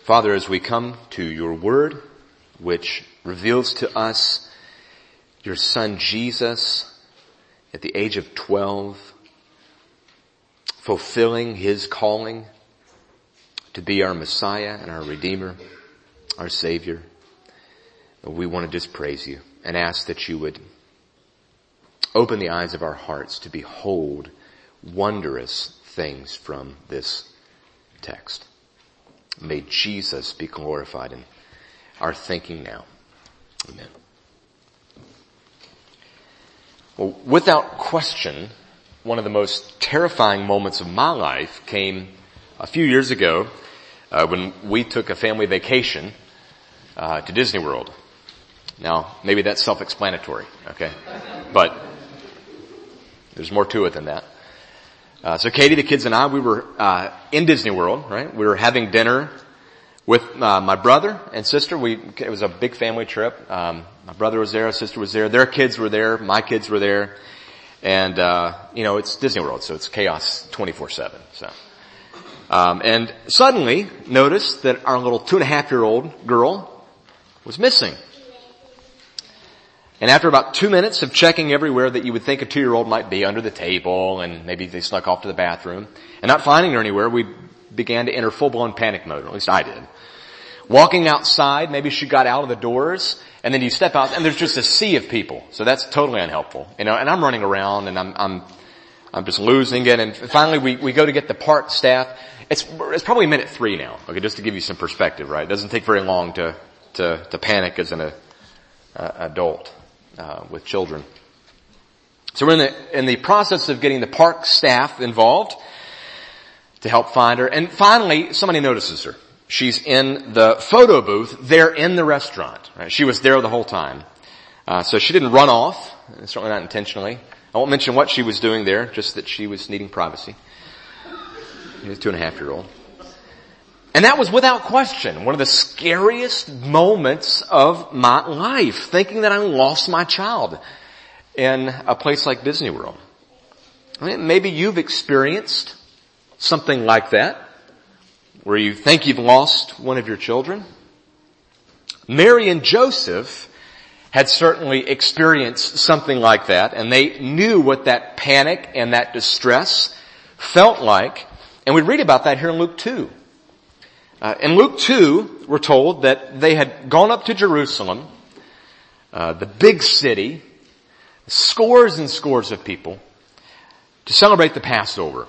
Father, as we come to your word, which reveals to us your son Jesus at the age of 12, fulfilling his calling to be our Messiah and our Redeemer, our Savior, we want to just praise you and ask that you would open the eyes of our hearts to behold wondrous things from this text. May Jesus be glorified in our thinking now. Amen. Well, without question, one of the most terrifying moments of my life came a few years ago when we took a family vacation to Disney World. Now, maybe that's self-explanatory, okay? But there's more to it than that. So Katie, the kids, and I, we were in Disney World, right? We were having dinner with my brother and sister. It was a big family trip. My brother was there, our sister was there, their kids were there, my kids were there. And it's Disney World, so it's chaos 24/7. So and suddenly noticed that our little 2.5-year-old girl was missing. And after about 2 minutes of checking everywhere that you would think a 2-year-old might be, under the table, and maybe they snuck off to the bathroom, and not finding her anywhere, we began to enter full-blown panic mode, or at least I did. Walking outside, maybe she got out of the doors, and then you step out, and there's just a sea of people. So that's totally unhelpful. And I'm running around, and I'm just losing it, and finally we go to get the park staff. It's probably minute 3 now, okay, just to give you some perspective, right? It doesn't take very long to panic as an adult. With children. So we're in the process of getting the park staff involved to help find her. And finally, somebody notices her. She's in the photo booth there in the restaurant. Right? She was there the whole time. So she didn't run off, certainly not intentionally. I won't mention what she was doing there, just that she was needing privacy. She was a 2.5-year-old. And that was without question one of the scariest moments of my life, thinking that I lost my child in a place like Disney World. I mean, maybe you've experienced something like that, where you think you've lost one of your children. Mary and Joseph had certainly experienced something like that, and they knew what that panic and that distress felt like. And we read about that here in Luke 2. In Luke 2, we're told that they had gone up to Jerusalem, the big city, scores and scores of people, to celebrate the Passover,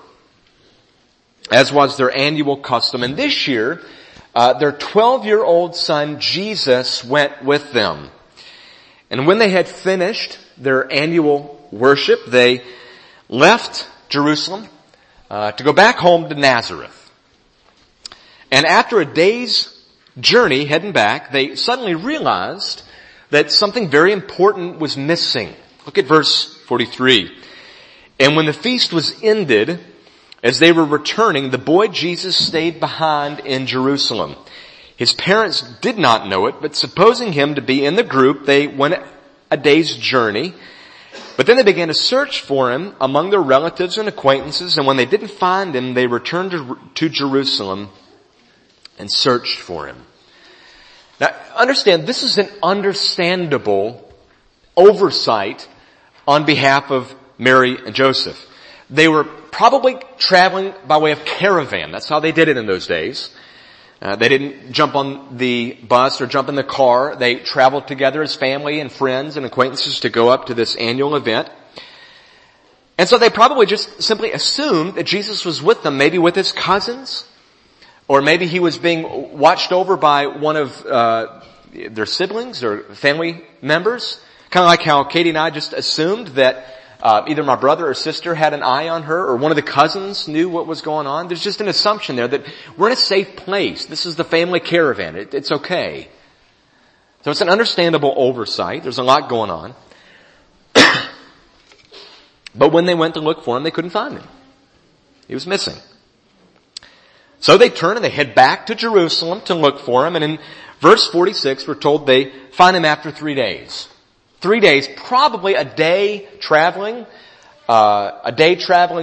as was their annual custom. And this year, their 12-year-old son Jesus went with them. And when they had finished their annual worship, they left Jerusalem to go back home to Nazareth. And after a day's journey heading back, they suddenly realized that something very important was missing. Look at verse 43. And when the feast was ended, as they were returning, the boy Jesus stayed behind in Jerusalem. His parents did not know it, but supposing him to be in the group, they went a day's journey. But then they began to search for him among their relatives and acquaintances, and when they didn't find him, they returned to Jerusalem and searched for him. Now, understand, this is an understandable oversight on behalf of Mary and Joseph. They were probably traveling by way of caravan. That's how they did it in those days. They didn't jump on the bus or jump in the car. They traveled together as family and friends and acquaintances to go up to this annual event. And so they probably just simply assumed that Jesus was with them, maybe with his cousins, or maybe he was being watched over by one of their siblings or family members. Kind of like how Katie and I just assumed that either my brother or sister had an eye on her, or one of the cousins knew what was going on. There's just an assumption there that we're in a safe place. This is the family caravan. It's okay. So it's an understandable oversight. There's a lot going on. But when they went to look for him, they couldn't find him. He was missing. So they turn and they head back to Jerusalem to look for him. And in verse 46, we're told they find him after 3 days. 3 days, probably a day traveling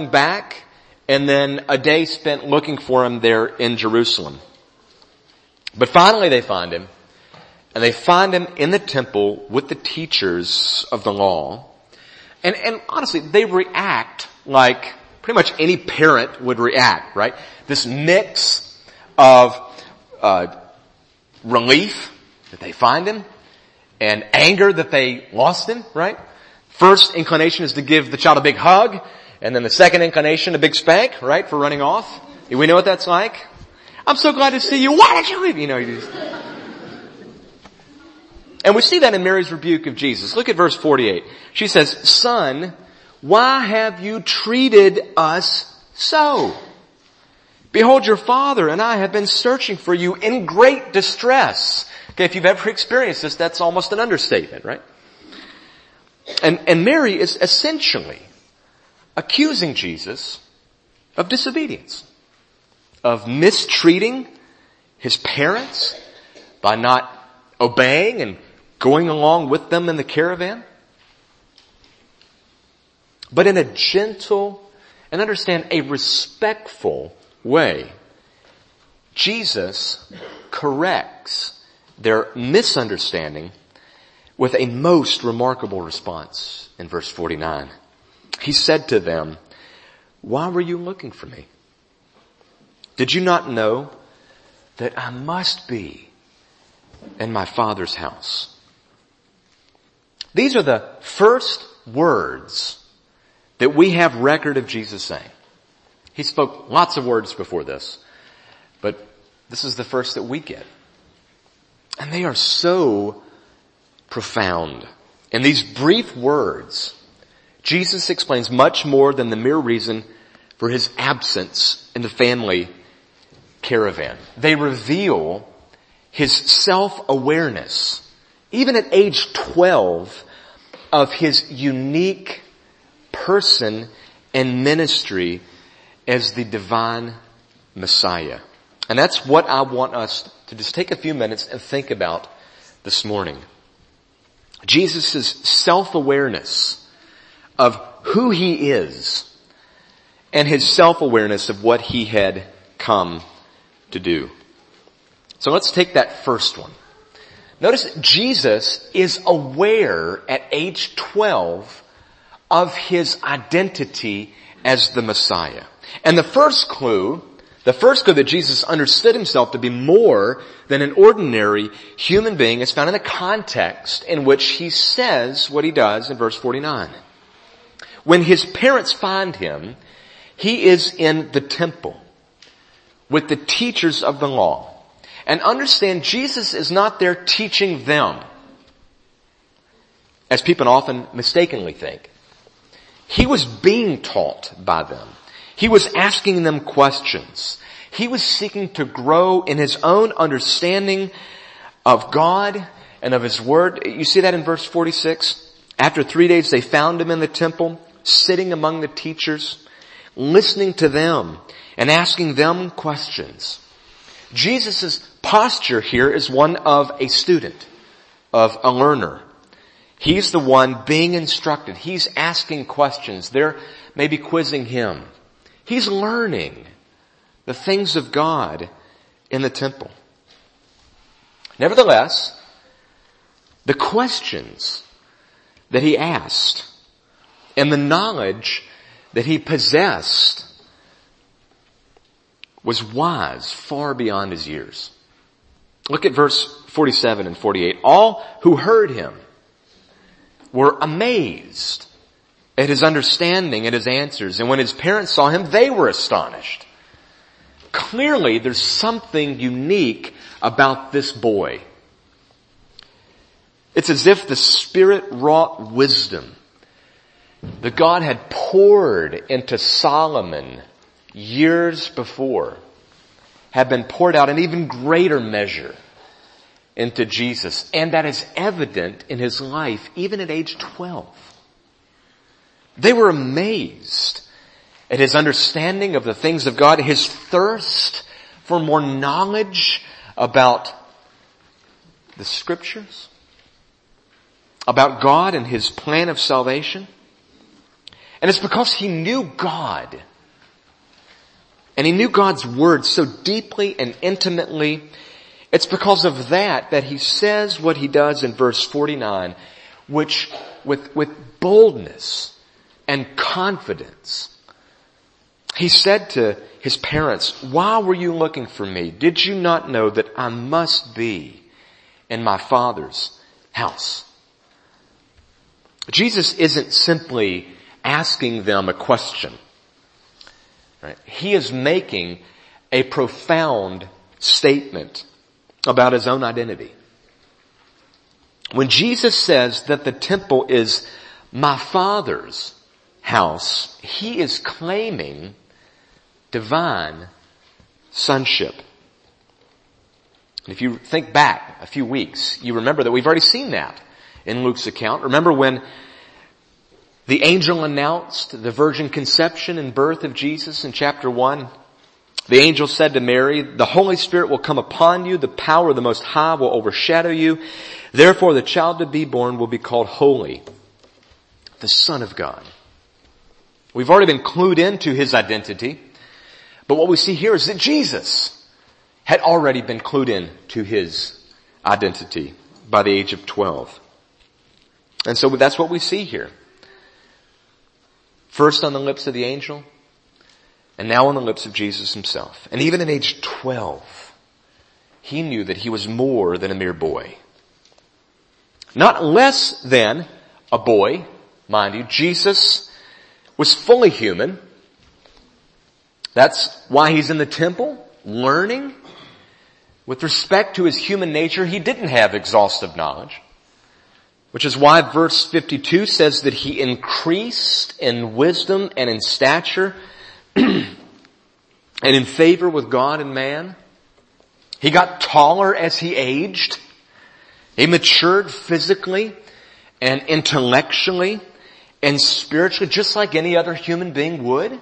back, and then a day spent looking for him there in Jerusalem. But finally they find him, and they find him in the temple with the teachers of the law. And honestly, they react like pretty much any parent would react, right? This mix of relief that they find him and anger that they lost him, right? First inclination is to give the child a big hug, and then the second inclination, a big spank, right, for running off. We know what that's like. I'm so glad to see you. Why did you leave? You just... And we see that in Mary's rebuke of Jesus. Look at verse 48. She says, "Son, why have you treated us so? Behold, your father and I have been searching for you in great distress." Okay, if you've ever experienced this, that's almost an understatement, right? And Mary is essentially accusing Jesus of disobedience, of mistreating his parents by not obeying and going along with them in the caravan. But in a gentle and understand a respectful way, Jesus corrects their misunderstanding with a most remarkable response in verse 49. He said to them, "Why were you looking for me? Did you not know that I must be in my Father's house?" These are the first words that we have record of Jesus saying. He spoke lots of words before this, but this is the first that we get. And they are so profound. In these brief words, Jesus explains much more than the mere reason for his absence in the family caravan. They reveal his self-awareness, even at age 12, of his unique person and ministry as the divine Messiah. And that's what I want us to just take a few minutes and think about this morning. Jesus' self-awareness of who he is and his self-awareness of what he had come to do. So let's take that first one. Notice Jesus is aware at age 12 of his identity as the Messiah. And the first clue that Jesus understood himself to be more than an ordinary human being is found in the context in which he says what he does in verse 49. When his parents find him, he is in the temple with the teachers of the law. And understand, Jesus is not there teaching them, as people often mistakenly think. He was being taught by them. He was asking them questions. He was seeking to grow in his own understanding of God and of his word. You see that in verse 46? After 3 days they found him in the temple, sitting among the teachers, listening to them and asking them questions. Jesus' posture here is one of a student, of a learner. He's the one being instructed. He's asking questions. They're maybe quizzing him. He's learning the things of God in the temple. Nevertheless, the questions that he asked and the knowledge that he possessed was wise far beyond his years. Look at verse 47 and 48. All who heard him were amazed at his understanding and his answers. And when his parents saw him, they were astonished. Clearly, there's something unique about this boy. It's as if the Spirit-wrought wisdom that God had poured into Solomon years before had been poured out in even greater measure into Jesus. And that is evident in his life, even at age 12. They were amazed at his understanding of the things of God, his thirst for more knowledge about the Scriptures, about God and his plan of salvation. And it's because he knew God. And he knew God's word so deeply and intimately It's because of that he says what he does in verse 49, which with boldness and confidence. He said to his parents, "Why were you looking for me? Did you not know that I must be in my Father's house?" Jesus isn't simply asking them a question. Right? He is making a profound statement about his own identity. When Jesus says that the temple is my Father's house, he is claiming divine sonship. And if you think back a few weeks, you remember that we've already seen that in Luke's account. Remember when the angel announced the virgin conception and birth of Jesus in chapter 1? The angel said to Mary, "The Holy Spirit will come upon you, the power of the Most High will overshadow you. Therefore the child to be born will be called Holy, the Son of God." We've already been clued into his identity, but what we see here is that Jesus had already been clued in to his identity by the age of 12. And so that's what we see here. First on the lips of the angel, and now on the lips of Jesus himself. And even at age 12, he knew that he was more than a mere boy. Not less than a boy, mind you. Jesus was fully human. That's why he's in the temple, learning. With respect to his human nature, he didn't have exhaustive knowledge. Which is why verse 52 says that he increased in wisdom and in stature and in favor with God and man. He got taller as he aged. He matured physically and intellectually and spiritually, just like any other human being would.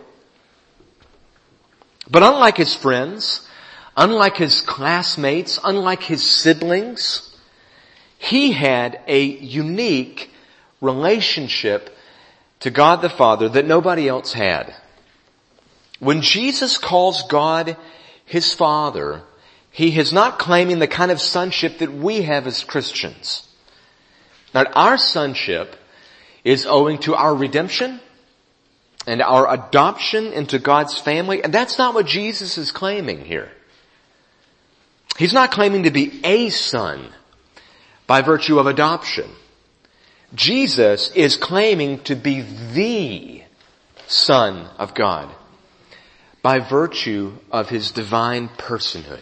But unlike his friends, unlike his classmates, unlike his siblings, he had a unique relationship to God the Father that nobody else had. When Jesus calls God his Father, he is not claiming the kind of sonship that we have as Christians. Now, our sonship is owing to our redemption and our adoption into God's family, and that's not what Jesus is claiming here. He's not claiming to be a son by virtue of adoption. Jesus is claiming to be the Son of God by virtue of his divine personhood.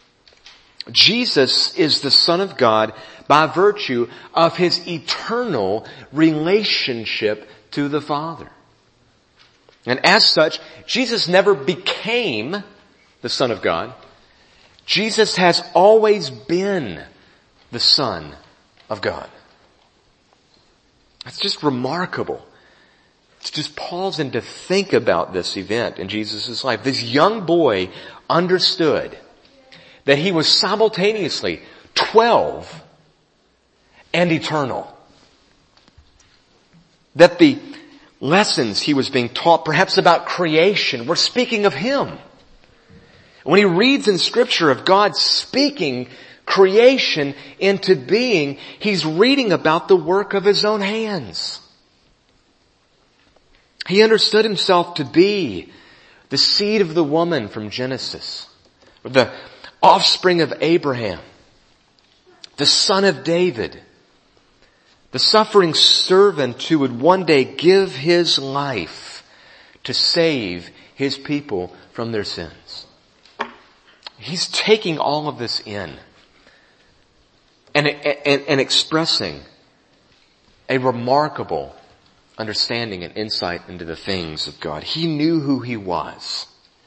Jesus is the Son of God by virtue of his eternal relationship to the Father. And as such, Jesus never became the Son of God. Jesus has always been the Son of God. It's just remarkable. It's just pause and to think about this event in Jesus' life. This young boy understood that he was simultaneously 12 and eternal. That the lessons he was being taught, perhaps about creation, were speaking of him. When he reads in Scripture of God speaking creation into being, he's reading about the work of his own hands. He understood himself to be the seed of the woman from Genesis, the offspring of Abraham, the son of David, the suffering servant who would one day give his life to save his people from their sins. He's taking all of this in and expressing a remarkable understanding and insight into the things of God. He knew who he was.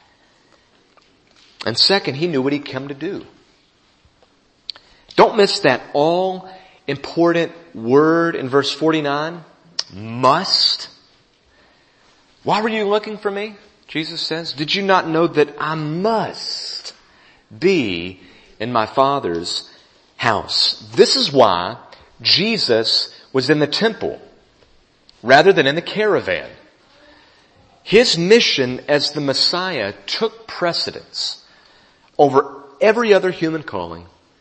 And second, he knew what he'd come to do. Don't miss that all-important word in verse 49. Must. Why were you looking for me? Jesus says. Did you not know that I must be in my Father's house? This is why Jesus was in the temple rather than in the caravan. His mission as the Messiah took precedence over every other human calling,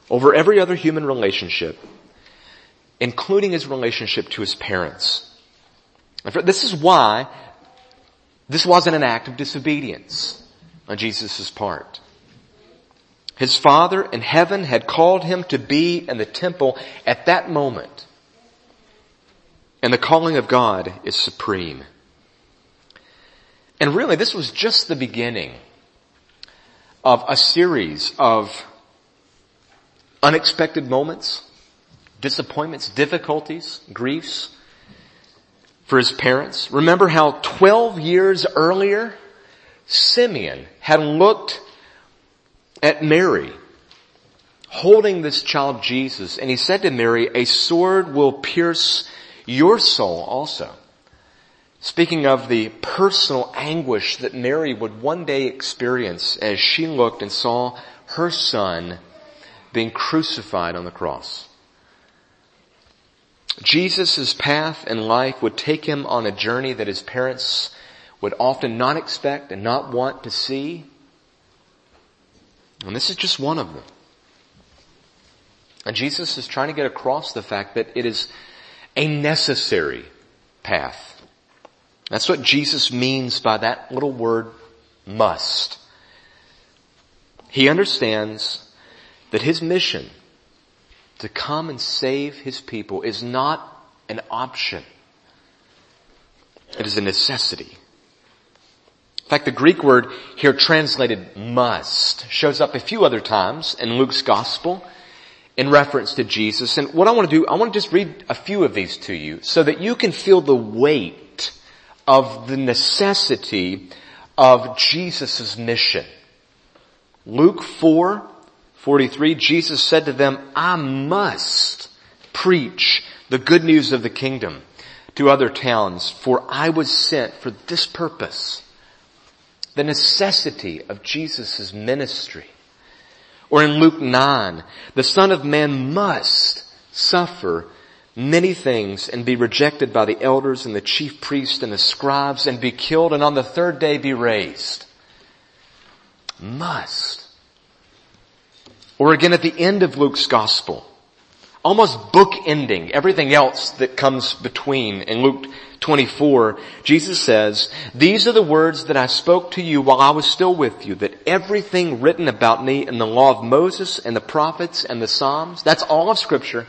over every other human relationship, including his relationship to his parents. This is why this wasn't an act of disobedience on Jesus' part. His Father in heaven had called him to be in the temple at that moment. And the calling of God is supreme. And really, this was just the beginning of a series of unexpected moments, disappointments, difficulties, griefs for his parents. Remember how 12 years earlier, Simeon had looked at Mary holding this child Jesus, and he said to Mary, "A sword will pierce your soul also." Speaking of the personal anguish that Mary would one day experience as she looked and saw her son being crucified on the cross. Jesus' path in life would take him on a journey that his parents would often not expect and not want to see. And this is just one of them. And Jesus is trying to get across the fact that it is a necessary path. That's what Jesus means by that little word, must. He understands that his mission to come and save his people is not an option. It is a necessity. In fact, the Greek word here translated must shows up a few other times in Luke's gospel in reference to Jesus. And what I want to do, I want to just read a few of these to you so that you can feel the weight of the necessity of Jesus' mission. Luke 4:43, Jesus said to them, "I must preach the good news of the kingdom to other towns, for I was sent for this purpose." The necessity of Jesus' ministry. Or in Luke 9, the Son of Man must suffer many things and be rejected by the elders and the chief priests and the scribes and be killed and on the third day be raised. Must. Or again at the end of Luke's gospel, almost bookending everything else that comes between in Luke 24, Jesus says, "These are the words that I spoke to you while I was still with you, that everything written about me in the law of Moses and the prophets and the Psalms," that's all of Scripture,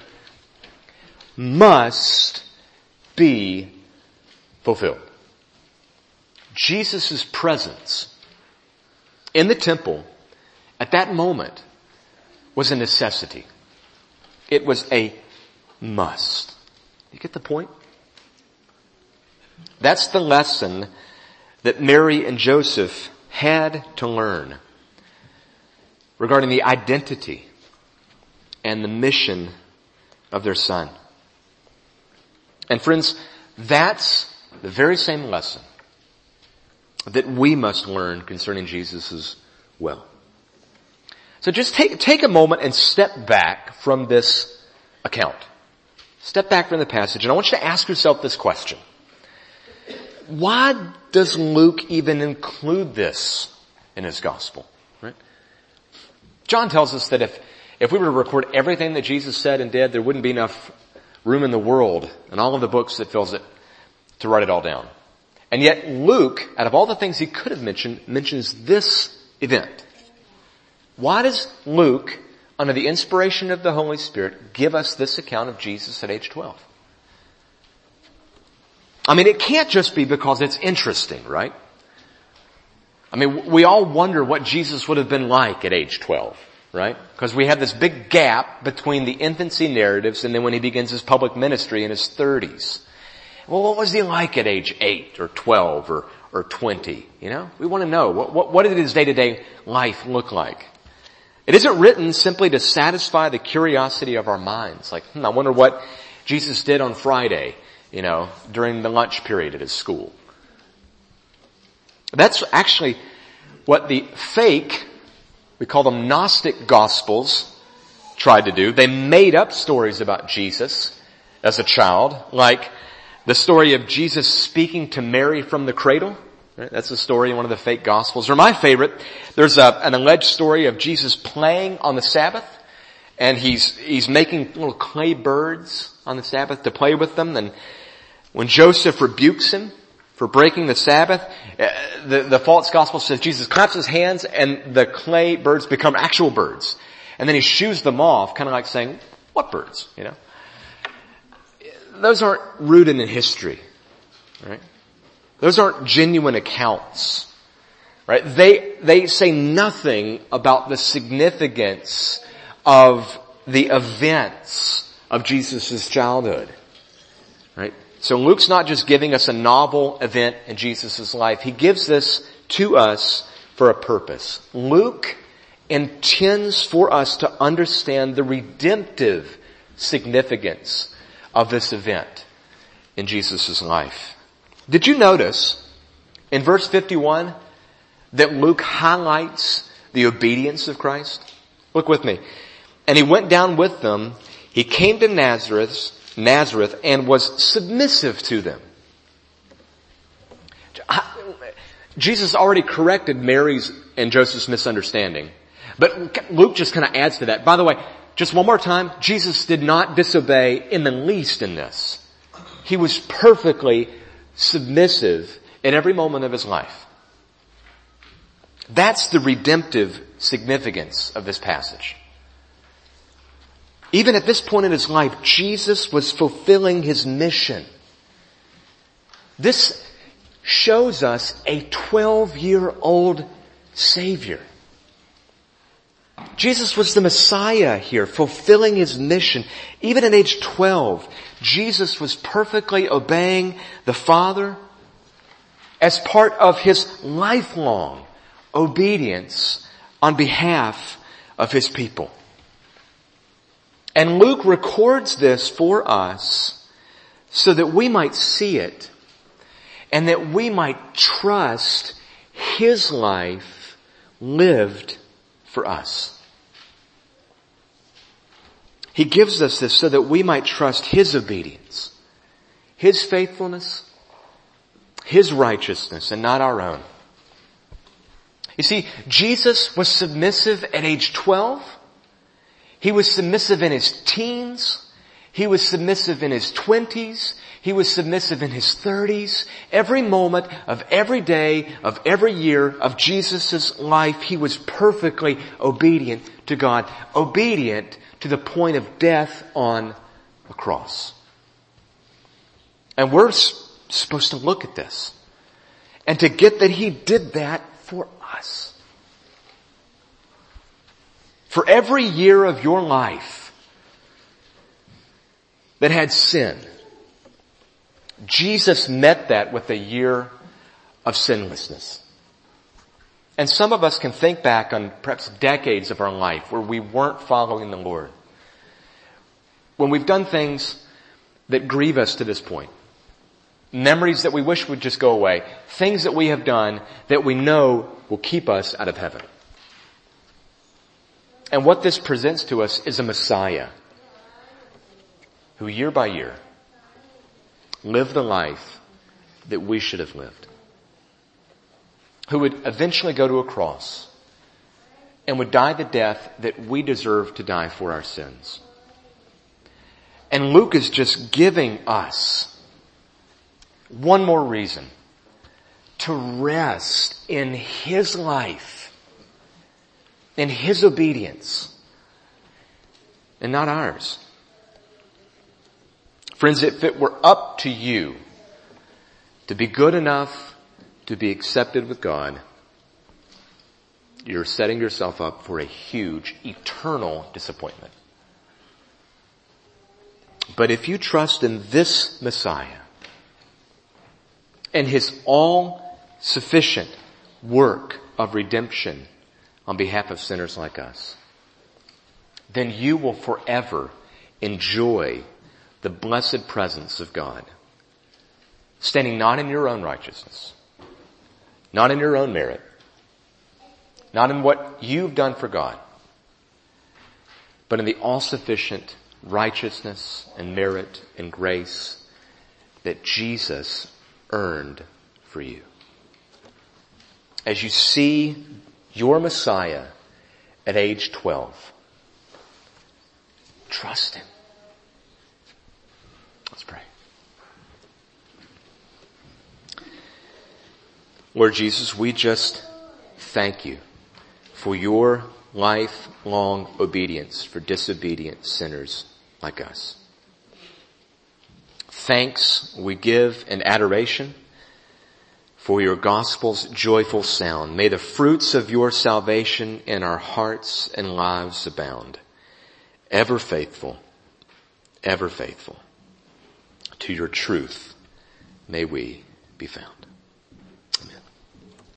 "must be fulfilled." Jesus' presence in the temple at that moment was a necessity. It was a must. You get the point? That's the lesson that Mary and Joseph had to learn regarding the identity and the mission of their son. And friends, that's the very same lesson that we must learn concerning Jesus as well. So just take a moment and step back from this account. Step back from the passage, and I want you to ask yourself this question. Why does Luke even include this in his gospel? Right? John tells us that if we were to record everything that Jesus said and did, there wouldn't be enough room in the world and all of the books that fills it to write it all down. And yet Luke, out of all the things he could have mentioned, mentions this event. Why does Luke, under the inspiration of the Holy Spirit, give us this account of Jesus at age 12? I mean, it can't just be because it's interesting, right? I mean, we all wonder what Jesus would have been like at age 12, right? Because we have this big gap between the infancy narratives and then when he begins his public ministry in his 30s. Well, what was he like at age 8 or 12 or 20? You know, we want to know. What did his day-to-day life look like? It isn't written simply to satisfy the curiosity of our minds. Like, I wonder what Jesus did on Friday, you know, during the lunch period at his school. That's actually what the fake, we call them Gnostic Gospels, tried to do. They made up stories about Jesus as a child, like the story of Jesus speaking to Mary from the cradle. Right? That's a story in one of the fake Gospels. Or my favorite, there's an alleged story of Jesus playing on the Sabbath and he's making little clay birds on the Sabbath to play with them. And when Joseph rebukes him for breaking the Sabbath, the false gospel says Jesus claps his hands and the clay birds become actual birds. And then he shoos them off, kind of like saying, what birds? You know? Those aren't rooted in history, right? Those aren't genuine accounts, right? They say nothing about the significance of the events of Jesus' childhood, right? So Luke's not just giving us a novel event in Jesus' life. He gives this to us for a purpose. Luke intends for us to understand the redemptive significance of this event in Jesus' life. Did you notice in verse 51 that Luke highlights the obedience of Christ? Look with me. And he went down with them. He came to Nazareth and was submissive to them. Jesus already corrected Mary's and Joseph's misunderstanding. But Luke just kind of adds to that. By the way, just one more time, Jesus did not disobey in the least in this. He was perfectly submissive in every moment of his life. That's the redemptive significance of this passage. Even at this point in his life, Jesus was fulfilling his mission. This shows us a 12-year-old Savior. Jesus was the Messiah here, fulfilling his mission. Even at age 12, Jesus was perfectly obeying the Father as part of his lifelong obedience on behalf of his people. And Luke records this for us so that we might see it and that we might trust his life lived for us. He gives us this so that we might trust his obedience, his faithfulness, his righteousness, and not our own. You see, Jesus was submissive at age 12. He was submissive in his teens. He was submissive in his 20s. He was submissive in his 30s. Every moment of every day of every year of Jesus' life, he was perfectly obedient to God. Obedient to the point of death on a cross. And we're supposed to look at this and to get that he did that for us. For every year of your life that had sin, Jesus met that with a year of sinlessness. And some of us can think back on perhaps decades of our life where we weren't following the Lord. When we've done things that grieve us to this point. Memories that we wish would just go away. Things that we have done that we know will keep us out of heaven. And what this presents to us is a Messiah who year by year lived the life that we should have lived. Who would eventually go to a cross and would die the death that we deserve to die for our sins. And Luke is just giving us one more reason to rest in his life, in his obedience, and not ours. Friends, if it were up to you to be good enough to be accepted with God, you're setting yourself up for a huge, eternal disappointment. But if you trust in this Messiah and his all-sufficient work of redemption on behalf of sinners like us, then you will forever enjoy the blessed presence of God, standing not in your own righteousness, not in your own merit, not in what you've done for God, but in the all-sufficient righteousness and merit and grace that Jesus earned for you. As you see your Messiah at age 12, trust Him. Let's pray. Lord Jesus, we just thank you for your lifelong obedience for disobedient sinners like us. Thanks we give in adoration for your gospel's joyful sound. May the fruits of your salvation in our hearts and lives abound. Ever faithful to your truth may we be found.